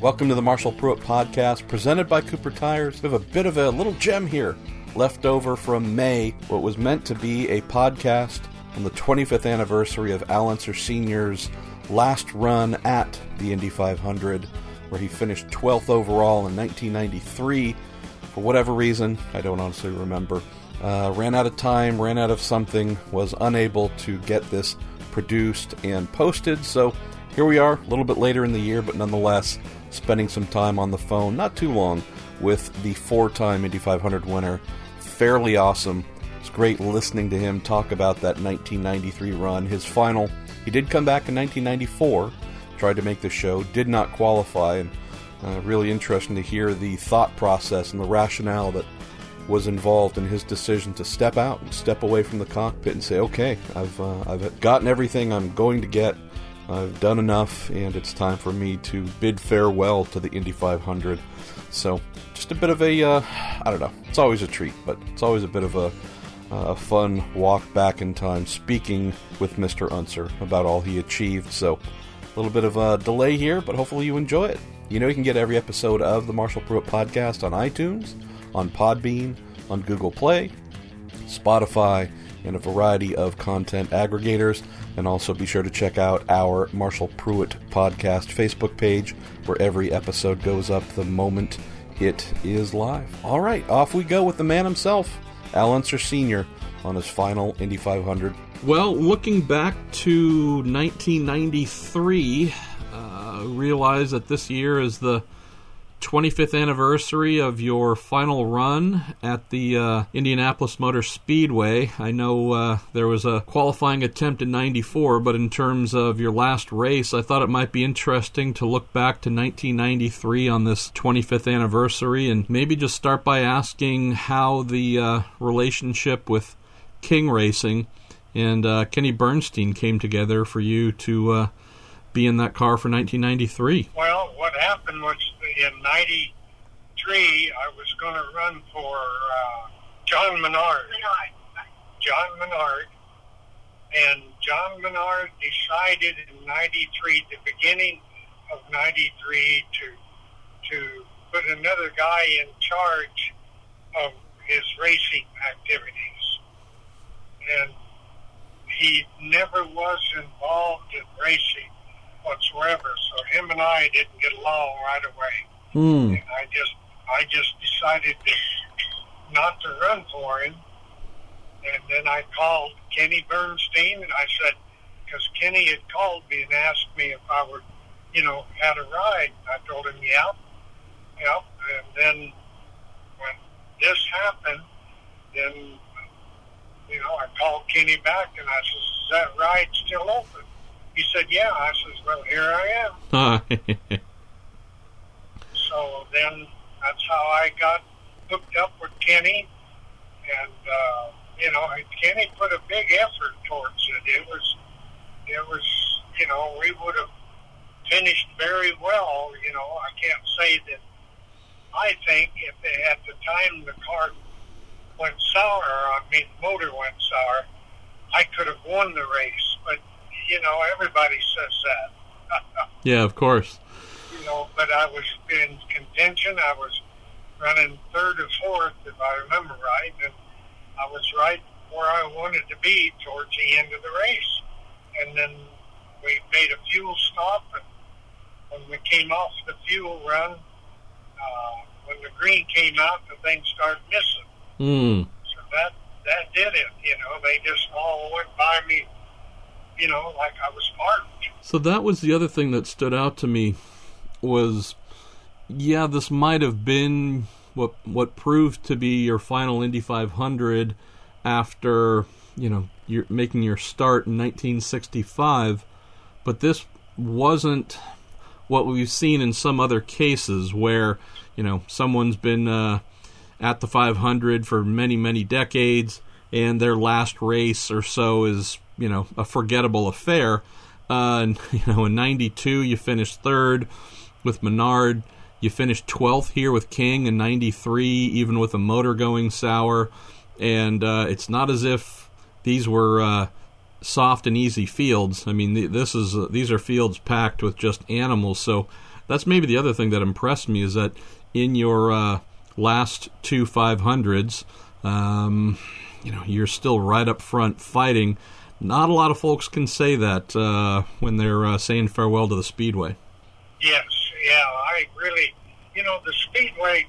Welcome to the Marshall Pruett Podcast, presented by Cooper Tires. We have a bit of a little gem here, left over from May, what was meant to be a podcast on the 25th anniversary of Al Unser Sr.'s last run at the Indy 500, where he finished 12th overall in 1993. For whatever reason, I don't honestly remember. Ran out of time, ran out of something, was unable to get this produced and posted, so here we are, a little bit later in the year, but nonetheless, spending some time on the phone, not too long, with the four-time Indy 500 winner. Fairly awesome. It's great listening to him talk about that 1993 run. His final, he did come back in 1994, tried to make the show, did not qualify, and really interesting to hear the thought process and the rationale that was involved in his decision to step out and step away from the cockpit and say, okay, I've gotten everything I'm going to get. I've done enough, and it's time for me to bid farewell to the Indy 500. So, just a bit of a, I don't know, it's always a treat, but it's always a bit of a fun walk back in time, speaking with Mr. Unser about all he achieved. So, a little bit of a delay here, but hopefully you enjoy it. You know you can get every episode of the Marshall Pruett Podcast on iTunes, on Podbean, on Google Play, Spotify, and a variety of content aggregators. And also be sure to check out our Marshall Pruett Podcast Facebook page, where every episode goes up the moment it is live. All right, off we go with the man himself, Al Unser Sr., on his final Indy 500. Well, looking back to 1993, realize that this year is the 25th anniversary of your final run at the Indianapolis Motor Speedway. I know there was a qualifying attempt in 94, but in terms of your last race, I thought it might be interesting to look back to 1993 on this 25th anniversary and maybe just start by asking how the relationship with King Racing and Kenny Bernstein came together for you to be in that car for 1993. Well, what happened was in 93, I was going to run for John Menard. John Menard. And John Menard decided in 93, the beginning of 93, to put another guy in charge of his racing activities. And he never was involved in racing whatsoever, so him and I didn't get along right away. And I just decided not to run for him. And then I called Kenny Bernstein, and I said, because Kenny had called me and asked me if I would, had a ride. I told him, yeah. And then when this happened, then, I called Kenny back, and I said, is that ride still open? He said, yeah. I said, well, here I am. So then that's how I got hooked up with Kenny. And, Kenny put a big effort towards it. It was, we would have finished very well. I can't say that. I think if at the time the car went sour, the motor went sour, I could have won the race. But everybody says that. Yeah, of course. But I was in contention. I was running third or fourth, if I remember right, and I was right where I wanted to be towards the end of the race. And then we made a fuel stop, and when we came off the fuel run, when the green came out, the thing started missing. So that did it. They just all went by me, like I was marked. So that was the other thing that stood out to me was, this might have been what proved to be your final Indy 500 after, you're making your start in 1965, but this wasn't what we've seen in some other cases where, someone's been at the 500 for many, many decades, and their last race or so is, a forgettable affair. In 92, you finished third with Menard. You finished 12th here with King in 93, even with a motor going sour. And it's not as if these were soft and easy fields. I mean, these are fields packed with just animals. So that's maybe the other thing that impressed me, is that in your last two 500s, you're still right up front fighting. Not a lot of folks can say that when they're saying farewell to the Speedway. Yes, yeah, I really, the Speedway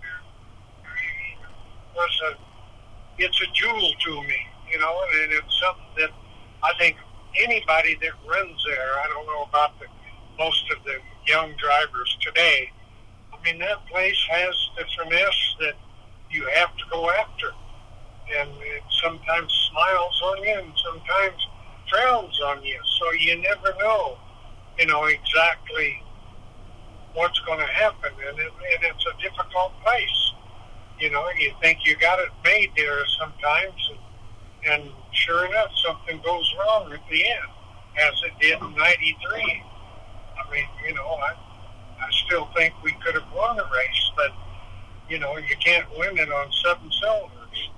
it's a jewel to me, and it's something that I think anybody that runs there, I don't know about most of the young drivers today, I mean, that place has the finesse that you have to go after. And it sometimes smiles on you and sometimes frowns on you. So you never know, exactly what's going to happen. And it's a difficult place. You think you got it made there sometimes. And sure enough, something goes wrong at the end, as it did in 93. I mean, I still think we could have won the race, but, you can't win it on 7 cylinders.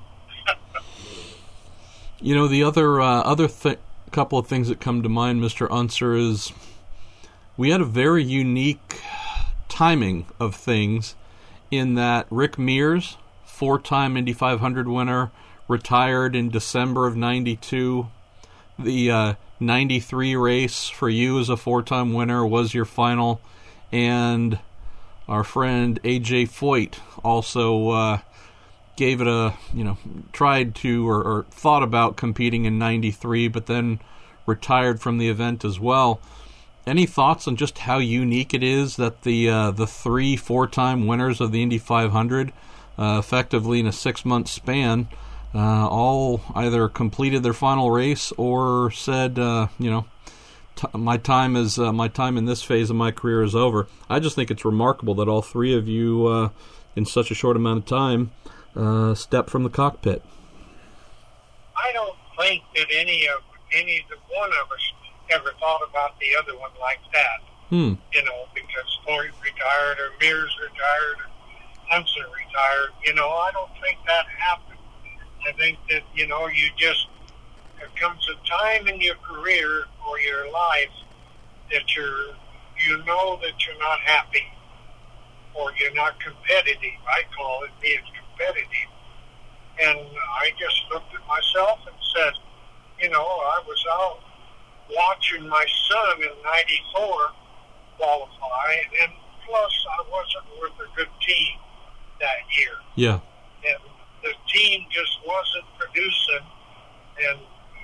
The other couple of things that come to mind, Mr. Unser, is we had a very unique timing of things in that Rick Mears, 4-time Indy 500 winner, retired in December of 92. The 93 race for you as a 4-time winner was your final, and our friend A.J. Foyt also gave it tried to or thought about competing in 93, but then retired from the event as well. Any thoughts on just how unique it is that the 3 4-time winners of the Indy 500, effectively in a 6-month span, all either completed their final race or said, my time in this phase of my career is over? I just think it's remarkable that all 3 of you, in such a short amount of time, step from the cockpit. I don't think that any one of us ever thought about the other one like that. Because Foyt retired or Mears retired or Unser retired. I don't think that happened. I think that, there comes a time in your career or your life that you're not happy or you're not competitive. I call it being competitive. And I just looked at myself and said, I was out watching my son in 94 qualify, and plus I wasn't with a good team that year. Yeah. And the team just wasn't producing, and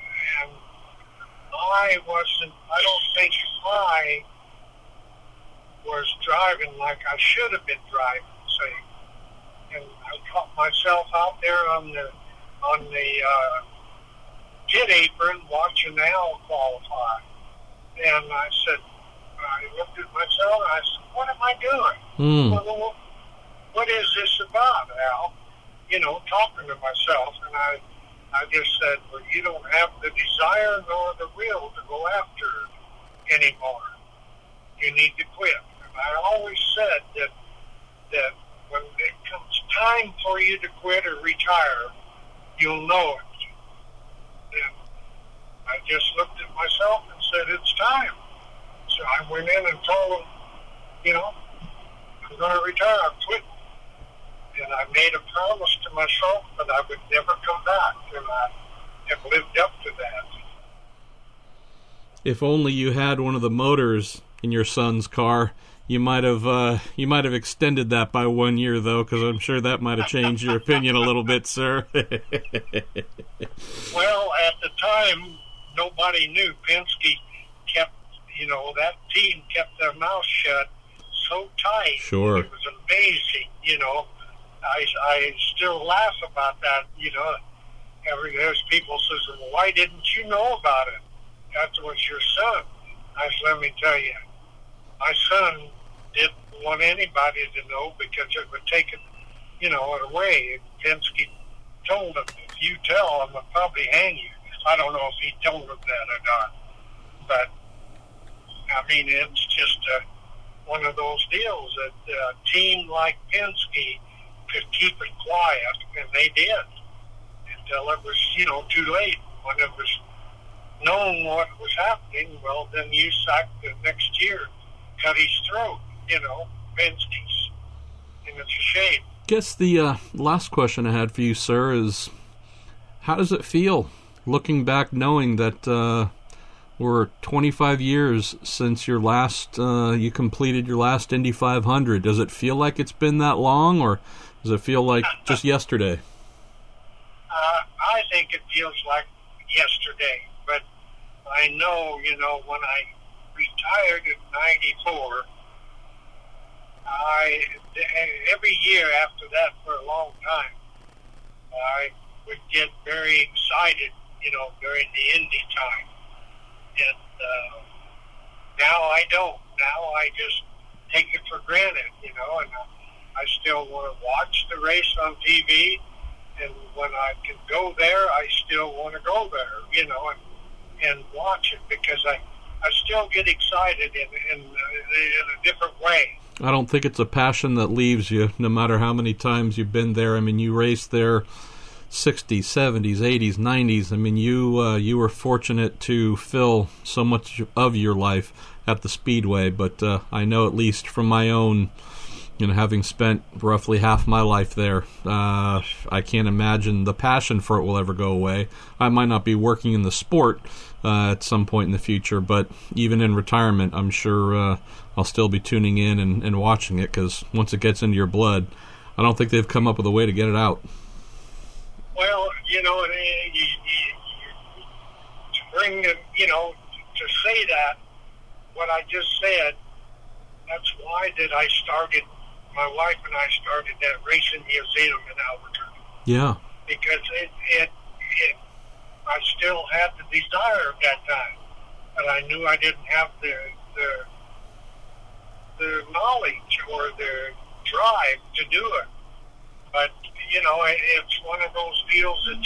I don't think I was driving like I should have been driving, say. And I caught myself out there on the pit apron watching Al qualify. And I looked at myself and I said, what am I doing? Well, what is this about, Al? Talking to myself. And I just said, well, you don't have the desire nor the will to go after it anymore. You need to quit. And I always said that when it comes time for you to quit or retire, you'll know it. And I just looked at myself and said, it's time. So I went in and told them, I'm going to retire. I'm quitting. And I made a promise to myself that I would never come back. And I have lived up to that. If only you had one of the motors in your son's car. You might have extended that by 1 year, though, because I'm sure that might have changed your opinion a little bit, sir. Well, at the time, nobody knew. Penske kept, that team kept their mouth shut so tight. Sure. It was amazing, I still laugh about that, There's people says, well, why didn't you know about it? That was your son. I said, let me tell you, my son didn't want anybody to know because it would take it, away. Penske told him, if you tell him, I'll probably hang you. I don't know if he told him that or not. But, it's just one of those deals that a team like Penske could keep it quiet, and they did until it was, too late. When it was known what was happening, well, then USAC the next year cut his throat. Penske's. And it's a shame. Guess the last question I had for you, sir, is how does it feel looking back, knowing that we're 25 years since your last you completed your last Indy 500? Does it feel like it's been that long, or does it feel like just yesterday? I think it feels like yesterday, but I know, when I retired in '94, every year after that for a long time, I would get very excited, during the Indy time. And now I don't. Now I just take it for granted, and I still want to watch the race on TV. And when I can go there, I still want to go there, and watch it, because I still get excited in a different way. I don't think it's a passion that leaves you, no matter how many times you've been there. I mean, you raced there 60s, 70s, 80s, 90s. I mean, you were fortunate to fill so much of your life at the Speedway, but I know, at least from my own, having spent roughly half my life there, I can't imagine the passion for it will ever go away. I might not be working in the sport at some point in the future, but even in retirement, I'm sure I'll still be tuning in and watching it, because once it gets into your blood, I don't think they've come up with a way to get it out. Well, to bring, to say that, what I just said, that's why my wife and I started that racing museum in Albuquerque. Yeah. Because I still had the desire at that time, but I knew I didn't have the knowledge or the drive to do it. But, it's one of those deals that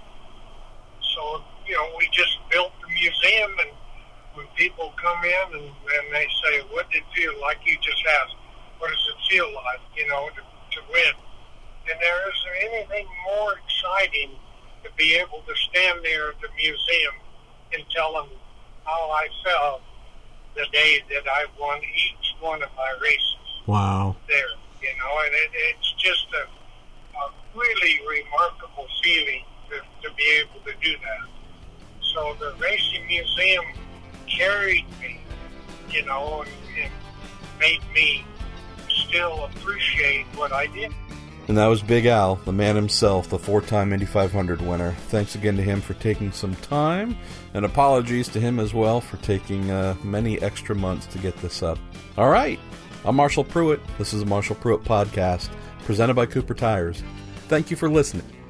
we just built the museum, and when people come in and they say, what did it feel like? You just ask, what does it feel like, to win? And there isn't anything more exciting to be able to stand there at the museum and tell them how I felt the day that I won each one of my races. Wow. There, and it's just a really remarkable feeling to be able to do that. So the Racing Museum carried me, and made me still appreciate what I did. And that was Big Al, the man himself, the 4-time Indy 500 winner. Thanks again to him for taking some time, and apologies to him as well for taking many extra months to get this up. All right, I'm Marshall Pruitt. This is the Marshall Pruitt Podcast, presented by Cooper Tires. Thank you for listening.